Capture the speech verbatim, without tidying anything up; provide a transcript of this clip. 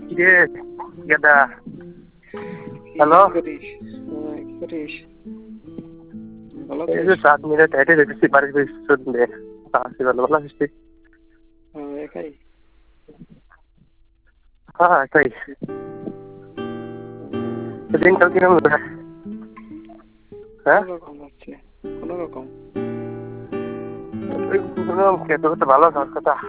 কিরে গেদা হ্যালো এই যে সাত মিনিট হেঁটে যেতেছি বাড়ির পিছনে আসি ভালো ভালো আসছি একাই হ্যাঁ একাই দিনকাল কিরকম হ্যাঁ কোনোরকম হচ্ছে কোনোরকম খেতে করতে ভালো খাওয়ার কথা